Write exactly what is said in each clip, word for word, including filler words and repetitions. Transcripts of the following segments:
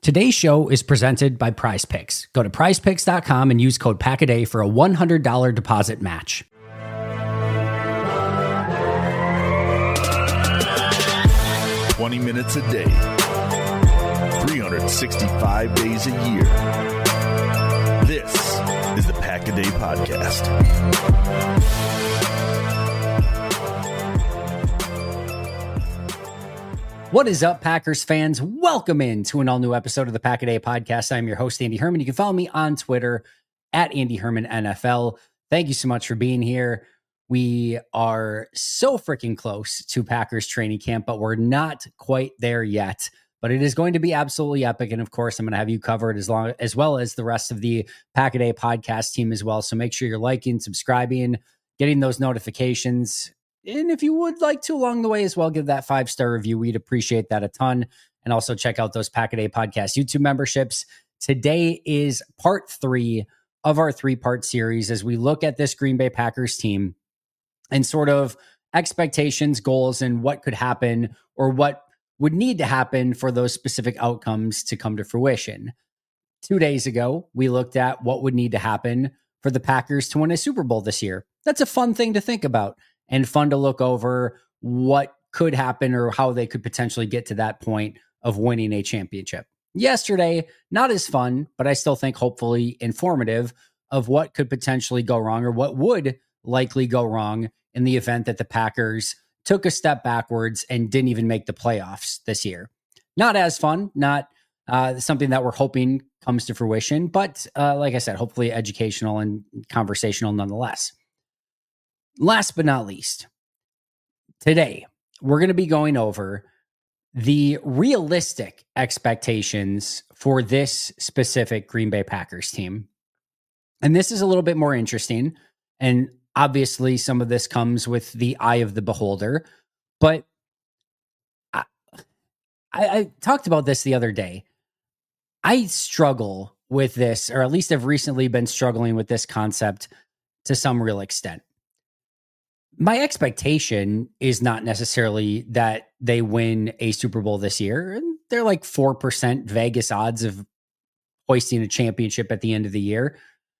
Today's show is presented by Prize Picks. Go to prize picks dot com and use code PACKADAY for a one hundred dollars deposit match. twenty minutes a day, three hundred sixty-five days a year. This is the Pack-A-Day Podcast. What is up, Packers fans? Welcome in to an all-new episode of the Pack-A-Day Podcast. I'm your host, Andy Herman. You can follow me on Twitter at Andy Herman N F L. Thank you so much for being here. We are so freaking close to Packers training camp, but we're not quite there yet. But it is going to be absolutely epic. And of course, I'm going to have you covered as long as well as the rest of the Pack-A-Day Podcast team as well. So make sure you're liking, subscribing, getting those notifications. And if you would like to along the way as well, give that five-star review. We'd appreciate that a ton. And also check out those Pack-A-Day Podcast YouTube memberships. Today is part three of our three-part series as we look at this Green Bay Packers team and sort of expectations, goals, and what could happen or what would need to happen for those specific outcomes to come to fruition. Two days ago, we looked at what would need to happen for the Packers to win a Super Bowl this year. That's a fun thing to think about and fun to look over what could happen or how they could potentially get to that point of winning a championship. Yesterday, not as fun, but I still think hopefully informative of what could potentially go wrong or what would likely go wrong in the event that the Packers took a step backwards and didn't even make the playoffs this year. Not as fun, not uh, something that we're hoping comes to fruition, but uh, like I said, hopefully educational and conversational nonetheless. Last but not least, today we're going to be going over the realistic expectations for this specific Green Bay Packers team. And this is a little bit more interesting. And obviously some of this comes with the eye of the beholder, but I, I, I talked about this the other day. I struggle with this, or at least I've recently been struggling with this concept to some real extent. My expectation is not necessarily that they win a Super Bowl this year. And they're like four percent Vegas odds of hoisting a championship at the end of the year.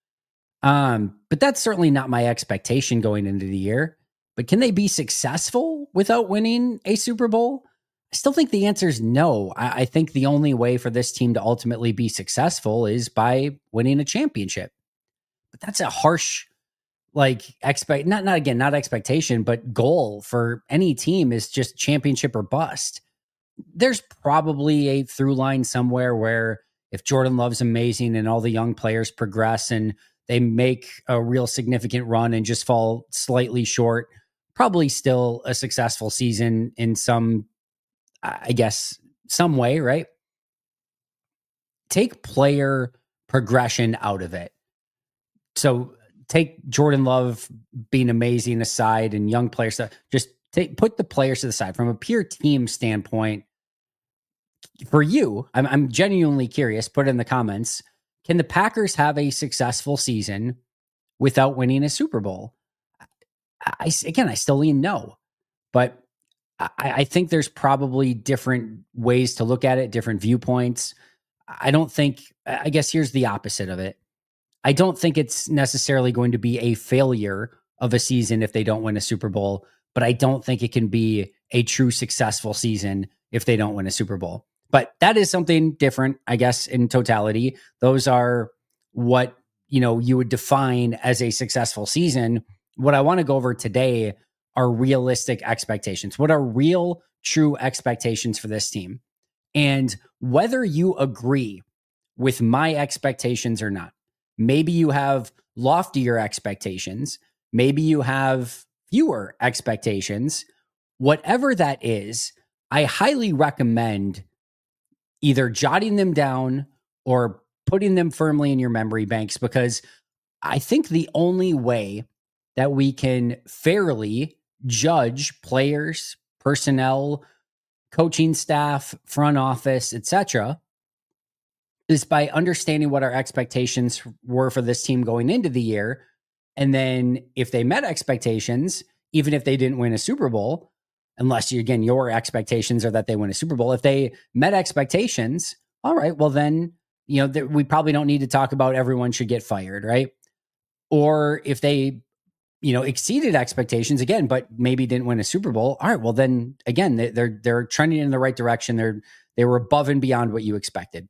Um, but that's certainly not my expectation going into the year. But can they be successful without winning a Super Bowl? I still think the answer is no. I, I think the only way for this team to ultimately be successful is by winning a championship. But that's a harsh like expect not not again not expectation but goal for any team is just championship or bust. There's probably a through line somewhere where if Jordan Love's amazing and all the young players progress and they make a real significant run and just fall slightly short, probably still a successful season in some, I guess, some way, right? Take player progression out of it. So take Jordan Love being amazing aside and young players, just take, put the players to the side from a pure team standpoint. For you, I'm, I'm genuinely curious, put it in the comments. Can the Packers have a successful season without winning a Super Bowl? I, again, I still lean no, but I, I think there's probably different ways to look at it, different viewpoints. I don't think, I guess here's the opposite of it. I don't think it's necessarily going to be a failure of a season if they don't win a Super Bowl, but I don't think it can be a true successful season if they don't win a Super Bowl. But that is something different, I guess, in totality. Those are what, you know, you would define as a successful season. What I want to go over today are realistic expectations. What are real, true expectations for this team? And whether you agree with my expectations or not. Maybe you have loftier expectations. Maybe you have fewer expectations. Whatever that is, I highly recommend either jotting them down or putting them firmly in your memory banks, because I think the only way that we can fairly judge players, personnel, coaching staff, front office, et cetera, is by understanding what our expectations were for this team going into the year. And then if they met expectations, even if they didn't win a Super Bowl, unless you, again, your expectations are that they win a Super Bowl, if they met expectations, all right, well then, you know, th- we probably don't need to talk about everyone should get fired, right? Or if they, you know, exceeded expectations again, but maybe didn't win a Super Bowl. All right, well then again, they, they're they're trending in the right direction. They're they were above and beyond what you expected.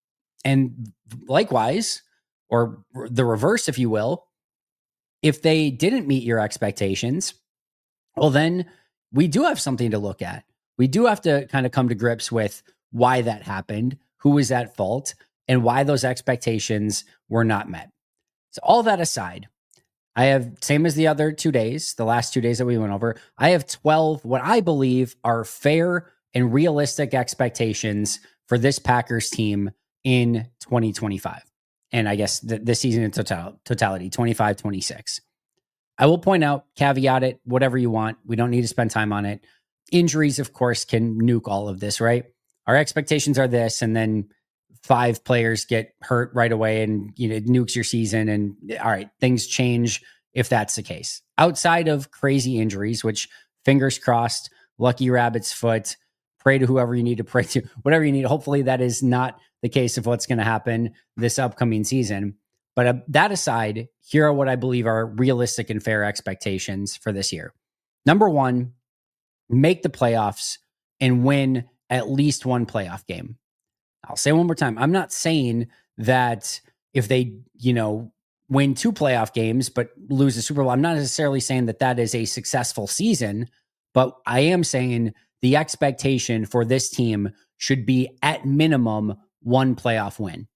And likewise, or the reverse, if you will, if they didn't meet your expectations, well then we do have something to look at. We do have to kind of come to grips with why that happened, who was at fault, and why those expectations were not met. So all that aside, I have, same as the other two days, the last two days that we went over, I have twelve what I believe are fair and realistic expectations for this Packers team in twenty twenty-five. And I guess th- this season in total, totality, twenty-five twenty-six. I will point out, caveat it, whatever you want. We don't need to spend time on it. Injuries, of course, can nuke all of this, right? Our expectations are this, and then five players get hurt right away and, you know, it nukes your season. And all right, things change if that's the case. Outside of crazy injuries, which fingers crossed, lucky rabbit's foot, pray to whoever you need to pray to, whatever you need. Hopefully that is not the case of what's going to happen this upcoming season. But uh, that aside, here are what I believe are realistic and fair expectations for this year. Number one, make the playoffs and win at least one playoff game. I'll say one more time. I'm not saying that if they, you know, win two playoff games but lose the Super Bowl, I'm not necessarily saying that that is a successful season, but I am saying the expectation for this team should be at minimum one playoff win.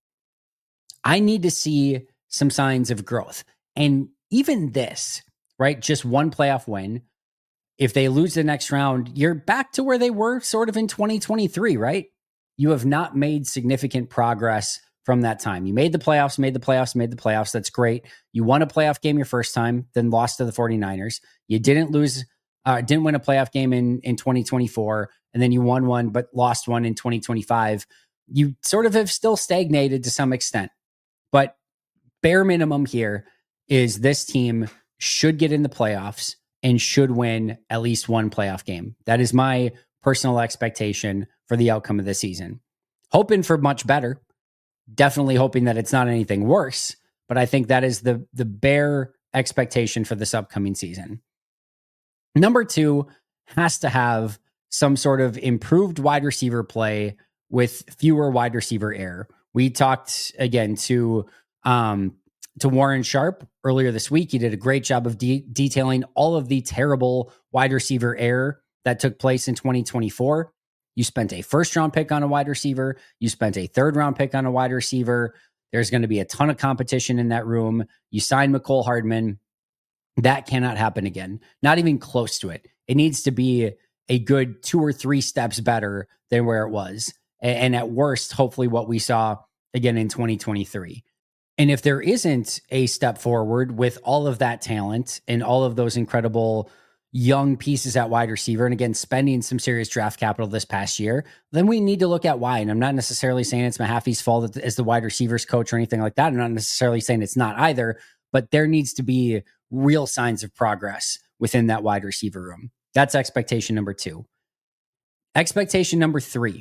I need to see some signs of growth. And even this, right, just one playoff win, if they lose the next round, you're back to where they were sort of in twenty twenty-three, right? You have not made significant progress from that time. You made the playoffs, made the playoffs, made the playoffs. That's great. You won a playoff game your first time, then lost to the 49ers. You didn't lose, uh, didn't win a playoff game in, in twenty twenty-four, and then you won one, but lost one in twenty twenty-five. You sort of have still stagnated to some extent. But bare minimum here is this team should get in the playoffs and should win at least one playoff game. That is my personal expectation for the outcome of this season. Hoping for much better. Definitely hoping that it's not anything worse, but I think that is the, the bare expectation for this upcoming season. Number two has to have some sort of improved wide receiver play with fewer wide receiver error. We talked again to um, to Warren Sharp earlier this week. He did a great job of de- detailing all of the terrible wide receiver error that took place in twenty twenty-four. You spent a first round pick on a wide receiver. You spent a third round pick on a wide receiver. There's going to be a ton of competition in that room. You signed McCole Hardman. That cannot happen again. Not even close to it. It needs to be a good two or three steps better than where it was. And at worst, hopefully what we saw again in twenty twenty-three. And if there isn't a step forward with all of that talent and all of those incredible young pieces at wide receiver, and again, spending some serious draft capital this past year, then we need to look at why. And I'm not necessarily saying it's Mahaffey's fault as the wide receivers coach or anything like that. I'm not necessarily saying it's not either, but there needs to be real signs of progress within that wide receiver room. That's expectation number two. Expectation number three.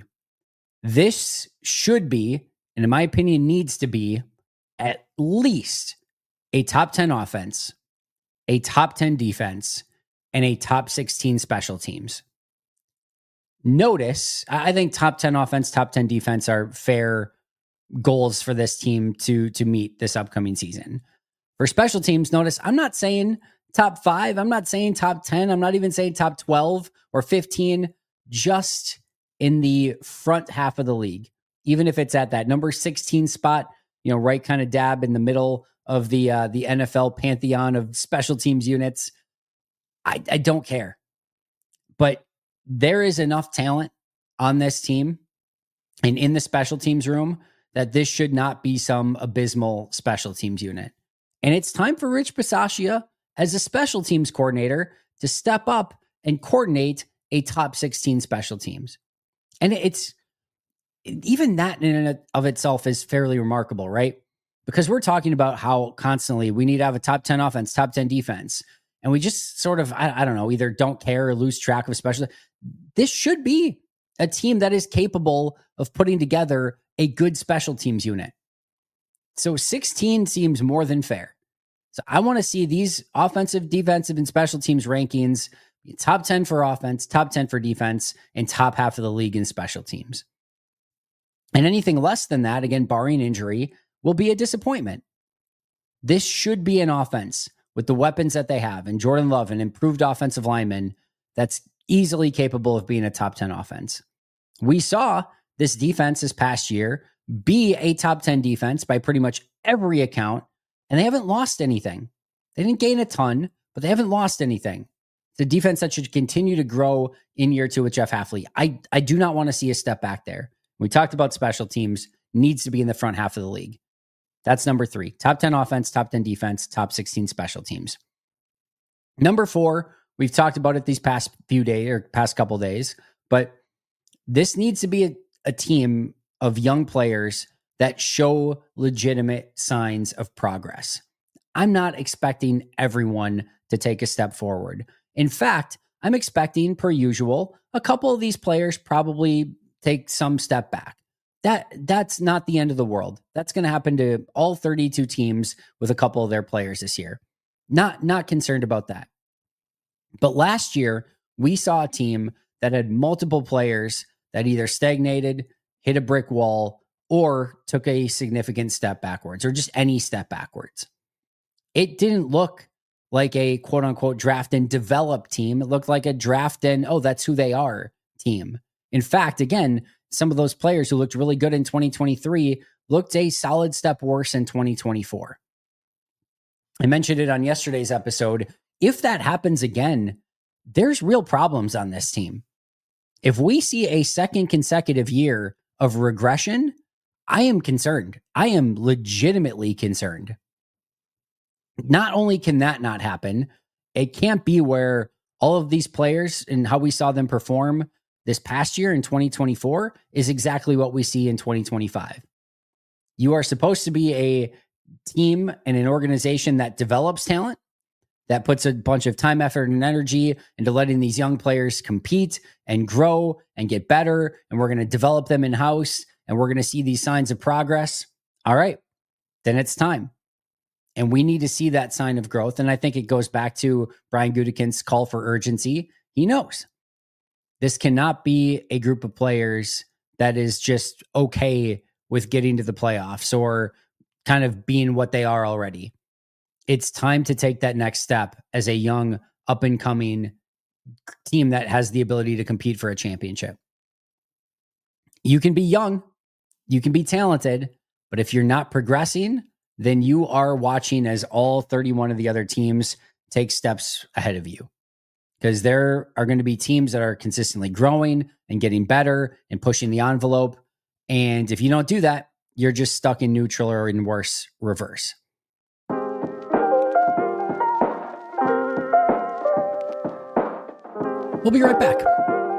This should be, and in my opinion, needs to be at least a top ten offense, a top ten defense, and a top sixteen special teams. Notice, I think top ten offense, top ten defense are fair goals for this team to, to meet this upcoming season. For special teams, notice I'm not saying top five. I'm not saying top ten. I'm not even saying top twelve or fifteen, just in the front half of the league. Even if it's at that number sixteen spot, you know, right kind of dab in the middle of the uh, the N F L pantheon of special teams units. I, I don't care. But there is enough talent on this team and in the special teams room that this should not be some abysmal special teams unit. And it's time for Rich Bisaccia as a special teams coordinator to step up and coordinate a top sixteen special teams. And it's even that in and of itself is fairly remarkable, right? Because we're talking about how constantly we need to have a top ten offense, top ten defense. And we just sort of, I, I don't know, either don't care or lose track of special. This should be a team that is capable of putting together a good special teams unit. So sixteen seems more than fair. So I want to see these offensive, defensive, and special teams rankings top ten for offense, top ten for defense, and top half of the league in special teams. And anything less than that, again, barring injury, will be a disappointment. This should be an offense with the weapons that they have, and Jordan Love, an improved offensive lineman, that's easily capable of being a top ten offense. We saw this defense this past year be a top ten defense by pretty much every account, and they haven't lost anything. They didn't gain a ton, but they haven't lost anything. The defense that should continue to grow in year two with Jeff Hafley. I, I do not want to see a step back there. We talked about special teams, needs to be in the front half of the league. That's number three. Top ten offense, top ten defense, top sixteen special teams. Number four, we've talked about it these past few days or past couple days, but this needs to be a, a team of young players that show legitimate signs of progress. I'm not expecting everyone to take a step forward. In fact, I'm expecting, per usual, a couple of these players probably take some step back. That that's not the end of the world. That's going to happen to all thirty-two teams with a couple of their players this year. Not, not concerned about that. But last year, we saw a team that had multiple players that either stagnated, hit a brick wall, or took a significant step backwards, or just any step backwards. It didn't look like a quote unquote draft and develop team. It looked like a draft and, oh, that's who they are team. In fact, again, some of those players who looked really good in twenty twenty-three looked a solid step worse in twenty twenty-four. I mentioned it on yesterday's episode. If that happens again, there's real problems on this team. If we see a second consecutive year of regression, I am concerned. I am legitimately concerned. Not only can that not happen, it can't be where all of these players and how we saw them perform this past year in twenty twenty-four is exactly what we see in twenty twenty-five. You are supposed to be a team and an organization that develops talent, that puts a bunch of time, effort, and energy into letting these young players compete and grow and get better. And we're going to develop them in-house, and we're going to see these signs of progress. All right, then it's time. And we need to see that sign of growth. And I think it goes back to Brian Gutekunst's call for urgency. He knows this cannot be a group of players that is just okay with getting to the playoffs or kind of being what they are already. It's time to take that next step as a young, up-and-coming team that has the ability to compete for a championship. You can be young, you can be talented, but if you're not progressing, then you are watching as all thirty-one of the other teams take steps ahead of you. Because there are going to be teams that are consistently growing and getting better and pushing the envelope. And if you don't do that, you're just stuck in neutral or in worse, reverse. We'll be right back.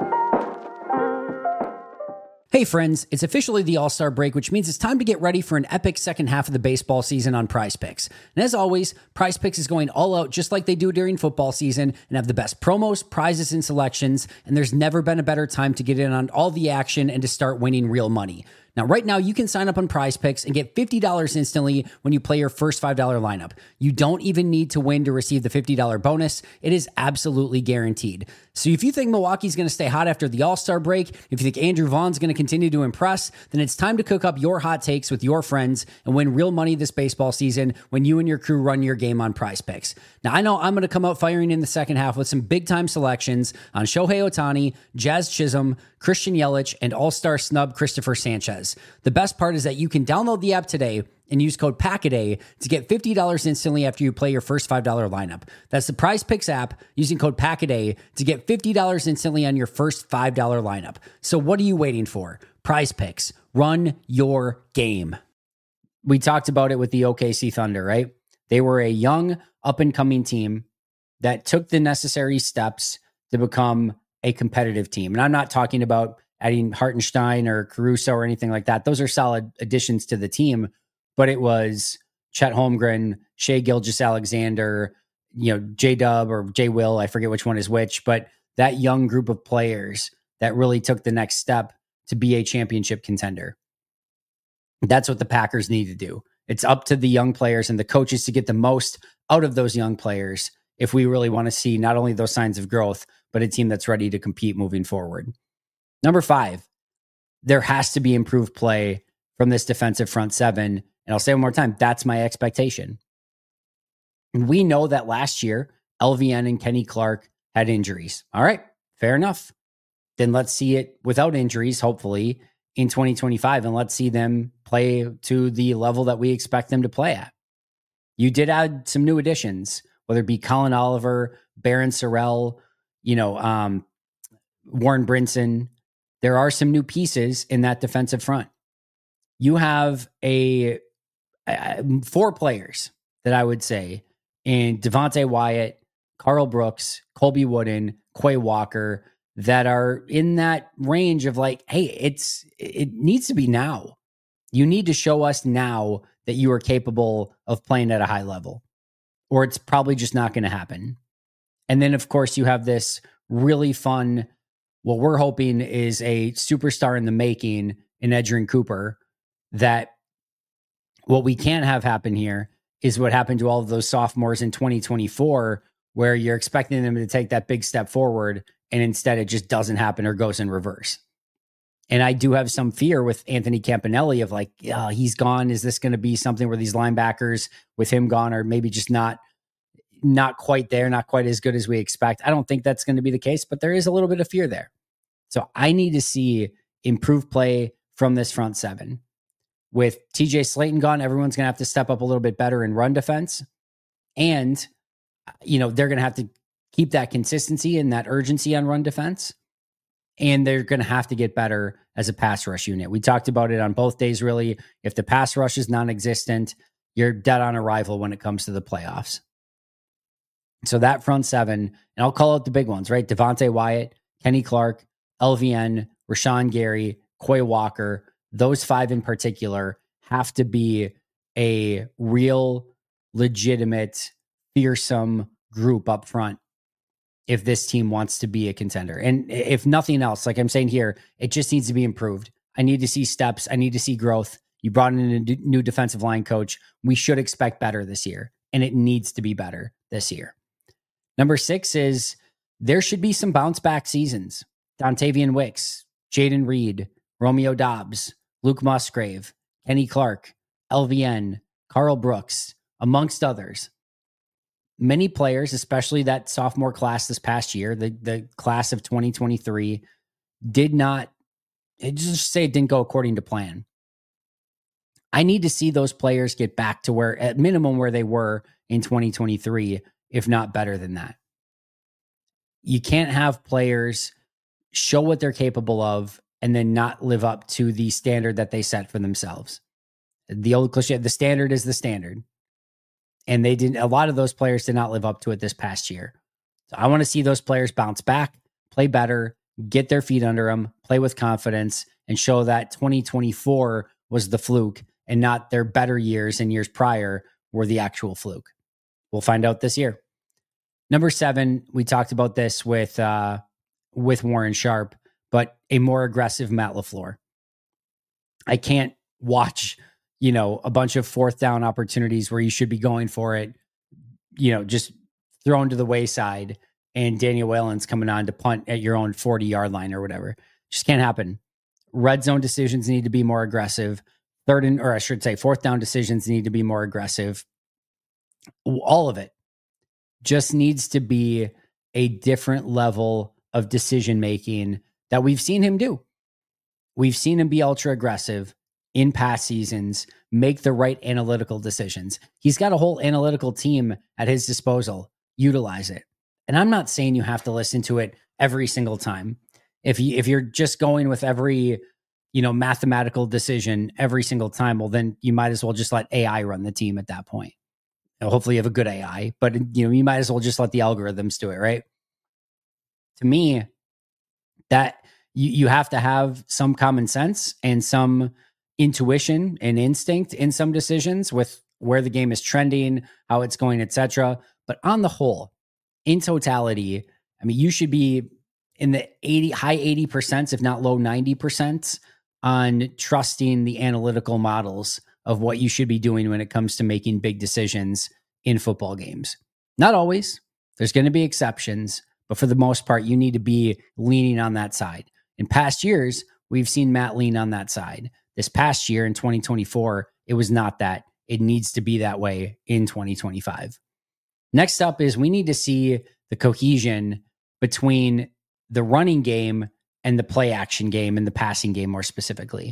Hey friends, it's officially the All-Star break, which means it's time to get ready for an epic second half of the baseball season on PrizePicks. And as always, PrizePicks is going all out just like they do during football season and have the best promos, prizes, and selections. And there's never been a better time to get in on all the action and to start winning real money. Now, right now, you can sign up on PrizePicks and get fifty dollars instantly when you play your first five dollars lineup. You don't even need to win to receive the fifty dollars bonus. It is absolutely guaranteed. So if you think Milwaukee's going to stay hot after the All-Star break, if you think Andrew Vaughn's going to continue to impress, then it's time to cook up your hot takes with your friends and win real money this baseball season when you and your crew run your game on PrizePicks. Now, I know I'm going to come out firing in the second half with some big-time selections on Shohei Ohtani, Jazz Chisholm, Christian Yelich, and all-star snub Christopher Sanchez. The best part is that you can download the app today and use code PACKADAY to get fifty dollars instantly after you play your first five dollars lineup. That's the PrizePicks app using code PACKADAY to get fifty dollars instantly on your first five dollars lineup. So what are you waiting for? PrizePicks. Run your game. We talked about it with the O K C Thunder, right? They were a young, up-and-coming team that took the necessary steps to become a competitive team. And I'm not talking about adding Hartenstein or Caruso or anything like that. Those are solid additions to the team, but it was Chet Holmgren, Shai Gilgeous-Alexander, you know, J-Dub or J-Will, I forget which one is which, but that young group of players that really took the next step to be a championship contender. That's what the Packers need to do. It's up to the young players and the coaches to get the most out of those young players if we really want to see not only those signs of growth, but a team that's ready to compete moving forward. Number five, there has to be improved play from this defensive front seven. And I'll say one more time, that's my expectation. We know that last year, L V N and Kenny Clark had injuries. All right, fair enough. Then let's see it without injuries, hopefully, in twenty twenty-five, and let's see them play to the level that we expect them to play at. You did add some new additions, whether it be Colin Oliver, Baron Sorrell, you know, um, Warren Brinson. There are some new pieces in that defensive front. You have a, a four players that I would say in Devontae Wyatt, Carl Brooks, Colby Wooden, Quay Walker, that are in that range of like, hey, it's it needs to be now. You need to show us now that you are capable of playing at a high level, or it's probably just not going to happen. And then, of course, you have this really fun, what we're hoping is a superstar in the making in Edgerrin Cooper, that what we can't have happen here is what happened to all of those sophomores in twenty twenty-four, where you're expecting them to take that big step forward, and instead it just doesn't happen or goes in reverse. And I do have some fear with Anthony Campanelli of like, oh, he's gone. Is this going to be something where these linebackers with him gone are maybe just not, not quite there, not quite as good as we expect? I don't think that's going to be the case, but there is a little bit of fear there. So I need to see improved play from this front seven. With T J Slayton gone, everyone's going to have to step up a little bit better in run defense. And, you know, they're going to have to keep that consistency and that urgency on run defense. And they're going to have to get better as a pass rush unit. We talked about it on both days, really. If the pass rush is non-existent, you're dead on arrival when it comes to the playoffs. So that front seven, and I'll call out the big ones, right? Devontae Wyatt, Kenny Clark, L V N, Rashawn Gary, Quay Walker, those five in particular have to be a real, legitimate, fearsome group up front if this team wants to be a contender. And if nothing else, like I'm saying here, it just needs to be improved. I need to see steps. I need to see growth. You brought in a new defensive line coach. We should expect better this year, and it needs to be better this year. Number six is there should be some bounce back seasons. Dontavian Wicks, Jaden Reed, Romeo Dobbs, Luke Musgrave, Kenny Clark, L V N, Carl Brooks, amongst others. Many players, especially that sophomore class this past year, the, the class of twenty twenty-three, did not, just say it didn't go according to plan. I need to see those players get back to where, at minimum, where they were in twenty twenty-three, if not better than that. You can't have players show what they're capable of and then not live up to the standard that they set for themselves. The old cliche, the standard is the standard. And they didn't, a lot of those players did not live up to it this past year. So I want to see those players bounce back, play better, get their feet under them, play with confidence, and show that twenty twenty-four was the fluke and not their better years and years prior were the actual fluke. We'll find out this year. Number seven, we talked about this with, uh, with Warren Sharp, but a more aggressive Matt LaFleur. I can't watch, you know, a bunch of fourth down opportunities where you should be going for it, you know, just thrown to the wayside and Daniel Whalen's coming on to punt at your own forty yard line or whatever. Just can't happen. Red zone decisions need to be more aggressive. Third and, or I should say fourth down decisions need to be more aggressive. All of it just needs to be a different level of decision-making that we've seen him do. We've seen him be ultra aggressive in past seasons, make the right analytical decisions. He's got a whole analytical team at his disposal. Utilize it. And I'm not saying you have to listen to it every single time. If you, if you're just going with every, you know, mathematical decision every single time, well, then you might as well just let A I run the team at that point. Now, hopefully you have a good A I, but you know, you might as well just let the algorithms do it, right? To me, that you, you have to have some common sense and some intuition and instinct in some decisions with where the game is trending, how it's going, et cetera. But on the whole, in totality, I mean, you should be in the eighty, high eighty percent, if not low ninety percent on trusting the analytical models of what you should be doing when it comes to making big decisions in football games. Not always. There's going to be exceptions, but for the most part, you need to be leaning on that side. In past years, we've seen Matt lean on that side. This past year in twenty twenty-four, it was not that. It needs to be that way in twenty twenty-five. Next up is we need to see the cohesion between the running game and the play action game and the passing game more specifically.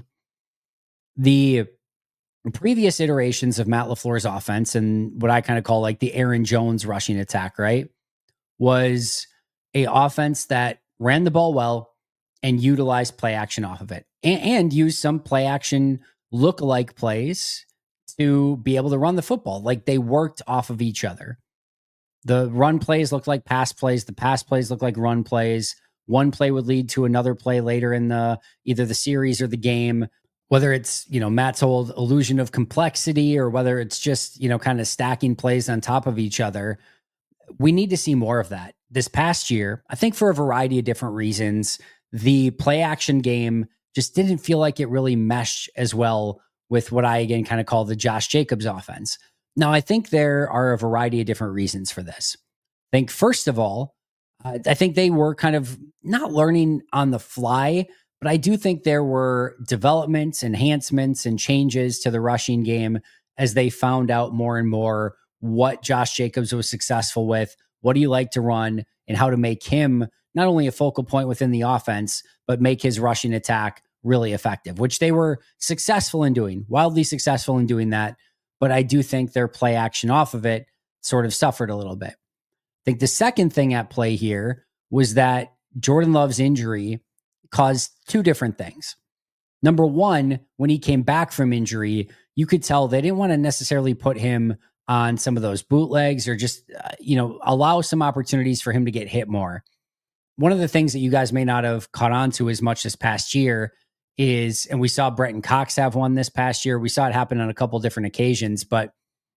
The previous iterations of Matt LaFleur's offense and what I kind of call like the Aaron Jones rushing attack, right, was a offense that ran the ball well and utilized play action off of it and, and used some play action look-alike plays to be able to run the football. Like they worked off of each other. The run plays looked like pass plays. The pass plays looked like run plays. One play would lead to another play later in the either the series or the game, whether it's, you know, Matt's old illusion of complexity or whether it's just, you know, kind of stacking plays on top of each other. We need to see more of that. This past year, I think for a variety of different reasons, the play action game just didn't feel like it really meshed as well with what I, again, kind of call the Josh Jacobs offense. Now, I think there are a variety of different reasons for this. I think, first of all, uh, I think they were kind of not learning on the fly, but I do think there were developments, enhancements, and changes to the rushing game as they found out more and more what Josh Jacobs was successful with, what he liked to run, and how to make him not only a focal point within the offense, but make his rushing attack really effective, which they were successful in doing, wildly successful in doing that. But I do think their play action off of it sort of suffered a little bit. I think the second thing at play here was that Jordan Love's injury caused two different things. Number one, when he came back from injury, you could tell they didn't want to necessarily put him on some of those bootlegs or just, uh, you know, allow some opportunities for him to get hit more. One of the things that you guys may not have caught on to as much this past year is, and we saw Brenton Cox have one this past year. We saw it happen on a couple different occasions, but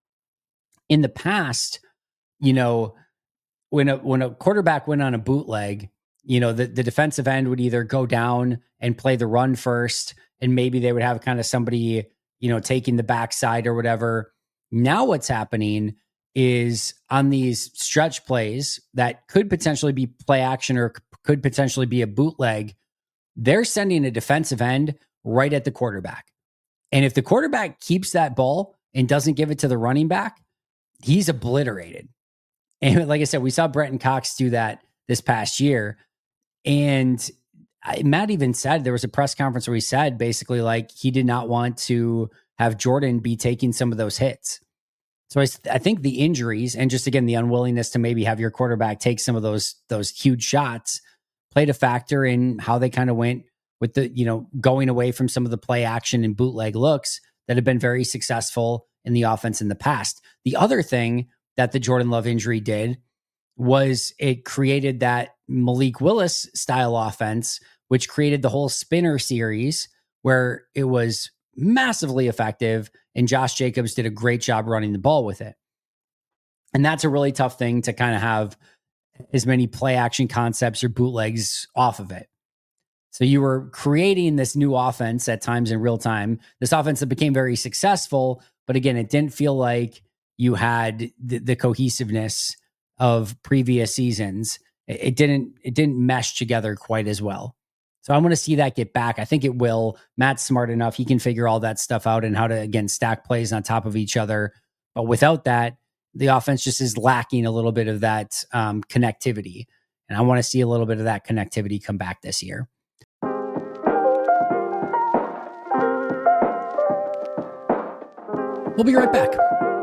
in the past, you know, when a, when a quarterback went on a bootleg, you know, the, the defensive end would either go down and play the run first, and maybe they would have kind of somebody, you know, taking the backside or whatever. Now what's happening is on these stretch plays that could potentially be play action or could potentially be a bootleg, they're sending a defensive end right at the quarterback. And if the quarterback keeps that ball and doesn't give it to the running back, he's obliterated. And like I said, we saw Brenton Cox do that this past year. And I, Matt even said, there was a press conference where he said basically like he did not want to have Jordan be taking some of those hits. So I, I think the injuries and just, again, the unwillingness to maybe have your quarterback take some of those, those huge shots played a factor in how they kind of went with the, you know, going away from some of the play action and bootleg looks that have been very successful in the offense in the past. The other thing that the Jordan Love injury did was it created that Malik Willis style offense, which created the whole spinner series where it was massively effective and Josh Jacobs did a great job running the ball with it. And that's a really tough thing to kind of have as many play action concepts or bootlegs off of it. So you were creating this new offense at times in real time, this offense that became very successful, but again, it didn't feel like you had the, the cohesiveness of previous seasons. It, it didn't, it didn't mesh together quite as well. So I want to see that get back. I think it will. Matt's smart enough. He can figure all that stuff out and how to, again, stack plays on top of each other. But without that, the offense just is lacking a little bit of that um, connectivity. And I want to see a little bit of that connectivity come back this year. We'll be right back.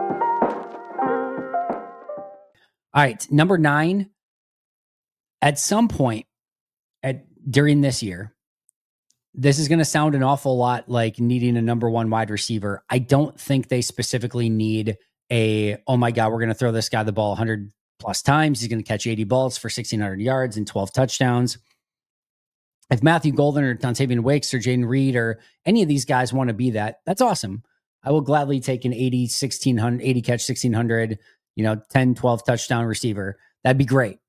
All right, number nine. At some point at during this year, this is going to sound an awful lot like needing a number one wide receiver. I don't think they specifically need a, oh my God, we're going to throw this guy the ball one hundred plus times. He's going to catch eighty balls for sixteen hundred yards and twelve touchdowns. If Matthew Golden or Dontavian Wicks or Jaden Reed or any of these guys want to be that, that's awesome. I will gladly take an eighty, sixteen hundred, eighty catch, sixteen hundred, you know, ten, twelve touchdown receiver. That'd be great.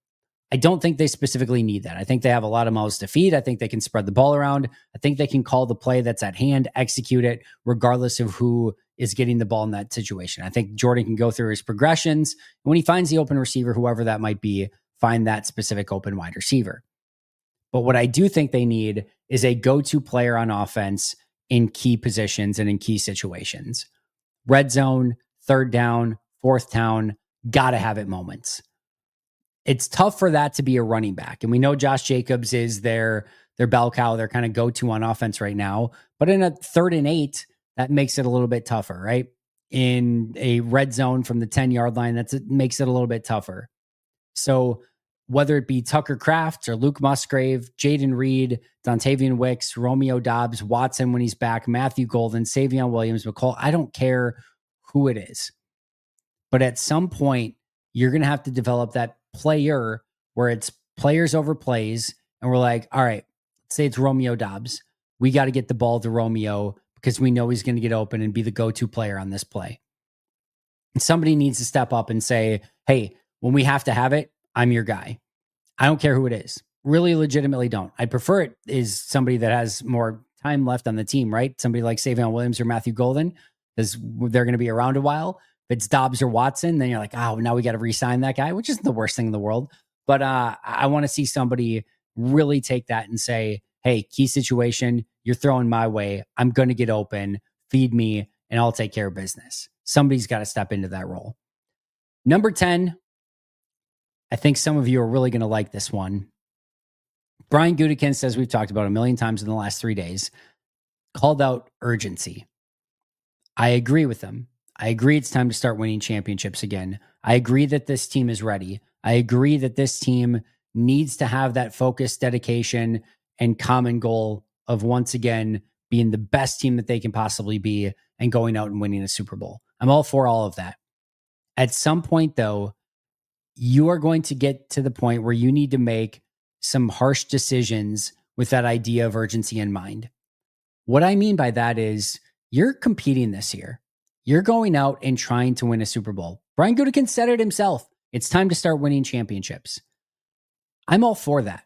I don't think they specifically need that. I think they have a lot of mouths to feed. I think they can spread the ball around. I think they can call the play that's at hand, execute it, regardless of who is getting the ball in that situation. I think Jordan can go through his progressions. And when he finds the open receiver, whoever that might be, find that specific open wide receiver. But what I do think they need is a go-to player on offense in key positions and in key situations. Red zone, third down, fourth down, gotta have it moments. It's tough for that to be a running back. And we know Josh Jacobs is their, their bell cow, their kind of go-to on offense right now. But in a third and eight, that makes it a little bit tougher, right? In a red zone from the ten-yard line, that makes it a little bit tougher. So whether it be Tucker Kraft or Luke Musgrave, Jaden Reed, Dontavian Wicks, Romeo Doubs, Watson when he's back, Matthew Golden, Savion Williams, McCall, I don't care who it is. But at some point, you're going to have to develop that player where it's players over plays. And we're like, all right, let's say it's Romeo Doubs. We got to get the ball to Romeo because we know he's going to get open and be the go-to player on this play. And somebody needs to step up and say, hey, when we have to have it, I'm your guy. I don't care who it is. Really legitimately don't. I prefer it is somebody that has more time left on the team, right? Somebody like Savion Williams or Matthew Golden, because they're going to be around a while. If it's Dobbs or Watson, then you're like, oh, now we got to re-sign that guy, which isn't the worst thing in the world. But uh, I want to see somebody really take that and say, hey, key situation, you're throwing my way. I'm going to get open, feed me, and I'll take care of business. Somebody's got to step into that role. Number ten, I think some of you are really going to like this one. Brian Gutekunst, as we've talked about a million times in the last three days, called out urgency. I agree with him. I agree it's time to start winning championships again. I agree that this team is ready. I agree that this team needs to have that focus, dedication, and common goal of once again being the best team that they can possibly be and going out and winning a Super Bowl. I'm all for all of that. At some point, though, you are going to get to the point where you need to make some harsh decisions with that idea of urgency in mind. What I mean by that is you're competing this year. You're going out and trying to win a Super Bowl. Brian Gutekunst said it himself. It's time to start winning championships. I'm all for that.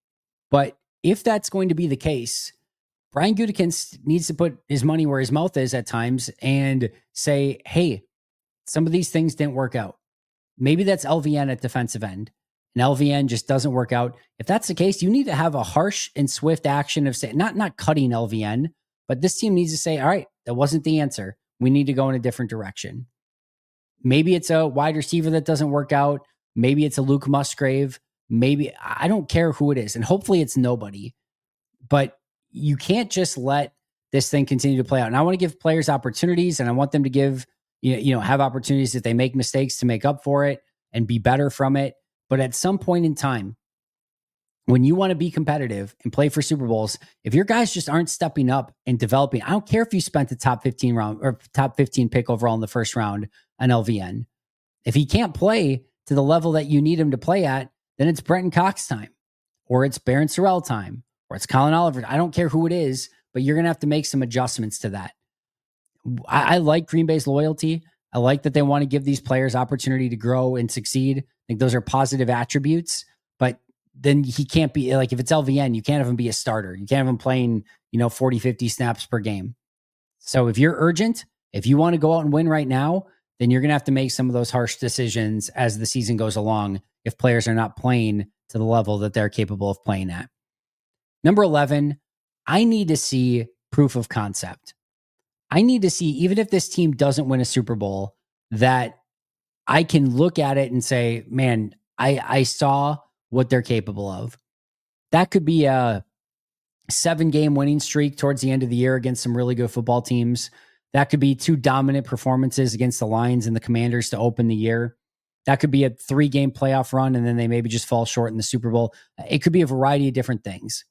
But if that's going to be the case, Brian Gutekunst needs to put his money where his mouth is at times and say, hey, some of these things didn't work out. Maybe that's L V N at defensive end, and L V N just doesn't work out. If that's the case, you need to have a harsh and swift action of say, not, not cutting L V N, but this team needs to say, all right, that wasn't the answer. We need to go in a different direction. Maybe it's a wide receiver that doesn't work out. Maybe it's a Luke Musgrave. Maybe, I don't care who it is. And hopefully it's nobody. But you can't just let this thing continue to play out. And I want to give players opportunities, and I want them to give, you know, you know, have opportunities if they make mistakes to make up for it and be better from it. But at some point in time, when you want to be competitive and play for Super Bowls, if your guys just aren't stepping up and developing, I don't care if you spent the top fifteen round or top fifteen pick overall in the first round on L V N. If he can't play to the level that you need him to play at, then it's Brenton Cox time, or it's Barron Sorrell time, or it's Colin Oliver. I don't care who it is, but you're going to have to make some adjustments to that. I, I like Green Bay's loyalty. I like that they want to give these players opportunity to grow and succeed. I think those are positive attributes, but then he can't be like, if it's L V N, you can't have him be a starter. You can't have him playing, you know, forty, fifty snaps per game. So if you're urgent, if you want to go out and win right now, then you're going to have to make some of those harsh decisions as the season goes along if players are not playing to the level that they're capable of playing at. Number eleven, I need to see proof of concept. I need to see, even if this team doesn't win a Super Bowl, that I can look at it and say, man, I, I saw what they're capable of. That could be a seven game winning streak towards the end of the year against some really good football teams. That could be two dominant performances against the Lions and the Commanders to open the year. That could be a three game playoff run, and then they maybe just fall short in the Super Bowl. It could be a variety of different things.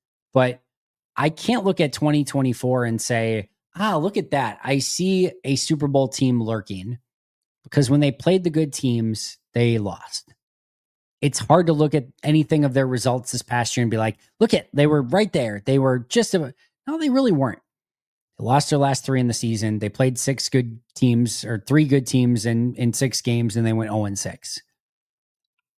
But I can't look at twenty twenty-four and say, ah, look at that. I see a Super Bowl team lurking, because when they played the good teams, they lost. It's hard to look at anything of their results this past year and be like, look at, they were right there. They were just, a, no, they really weren't. They lost their last three in the season. They played six good teams or three good teams in, in six games, and they went oh and six.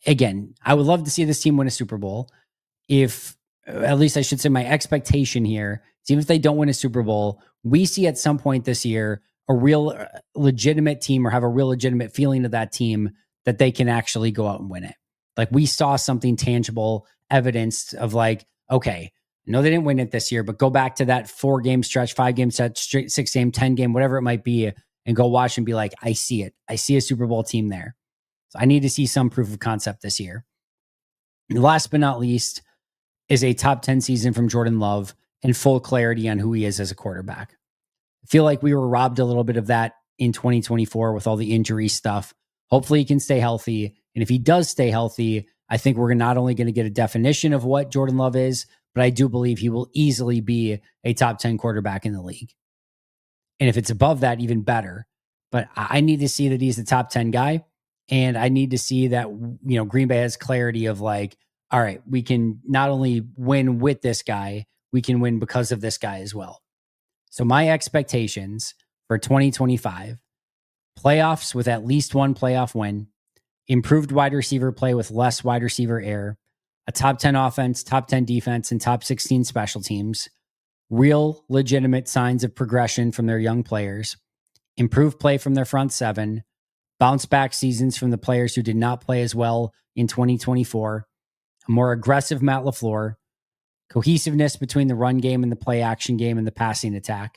again, I would love to see this team win a Super Bowl. If, at least I should say, my expectation here, even if they don't win a Super Bowl, we see at some point this year a real legitimate team, or have a real legitimate feeling of that team that they can actually go out and win it. Like, we saw something tangible, evidence of like, okay, no, they didn't win it this year, but go back to that four game stretch, five game set, straight six game, ten game, whatever it might be, and go watch and be like, I see it. I see a Super Bowl team there. So I need to see some proof of concept this year. And last but not least is a top ten season from Jordan Love and full clarity on who he is as a quarterback. I feel like we were robbed a little bit of that in twenty twenty-four with all the injury stuff. Hopefully he can stay healthy. And if he does stay healthy, I think we're not only going to get a definition of what Jordan Love is, but I do believe he will easily be a top ten quarterback in the league. And if it's above that, even better. But I need to see that he's the top ten guy. And I need to see that, you know, Green Bay has clarity of like, all right, we can not only win with this guy, we can win because of this guy as well. So my expectations for twenty twenty-five, playoffs with at least one playoff win, improved wide receiver play with less wide receiver error, a top ten offense, top ten defense, and top sixteen special teams, real legitimate signs of progression from their young players, improved play from their front seven, bounce back seasons from the players who did not play as well in twenty twenty-four, a more aggressive Matt LaFleur, cohesiveness between the run game and the play action game and the passing attack,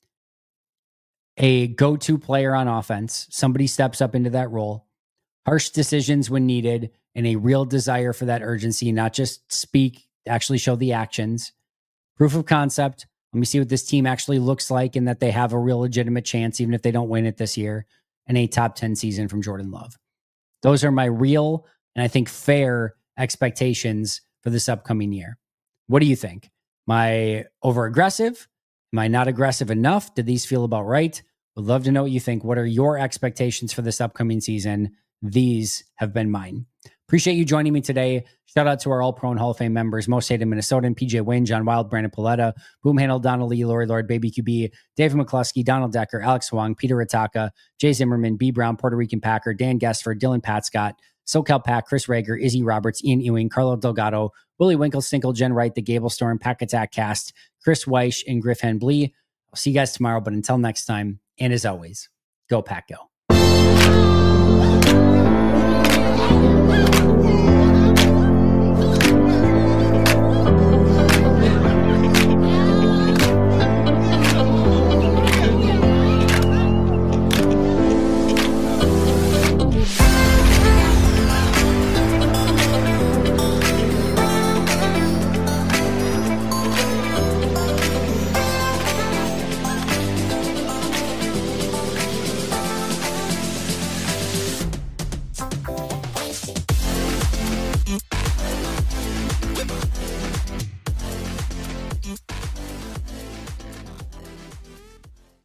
a go-to player on offense, somebody steps up into that role, harsh decisions when needed, and a real desire for that urgency, not just speak, actually show the actions, proof of concept. Let me see what this team actually looks like and that they have a real legitimate chance, even if they don't win it this year, and a top ten season from Jordan Love. Those are my real and I think fair expectations for this upcoming year. What do you think? Am I over aggressive? Am I not aggressive enough? Did these feel about right? Would love to know what you think. What are your expectations for this upcoming season? These have been mine. Appreciate you joining me today. Shout out to our All-Pro and Hall of Fame members, Most Hated Minnesotan, P J Wynn, John Wild, Brandon Paletta, Boom Handle, Donald Lee, Lori Lord, Baby Q B, David McCluskey, Donald Decker, Alex Wong, Peter Ritaka, Jay Zimmerman, B. Brown, Puerto Rican Packer, Dan Gessford, Dylan Patscott, SoCal Pack, Chris Rager, Izzy Roberts, Ian Ewing, Carlo Delgado, Willie Winkle, Stinkle, Jen Wright, The Gable Storm, Pack Attack Cast, Chris Weish, and Griff Henblee. I'll see you guys tomorrow, but until next time, and as always, go Pack Go.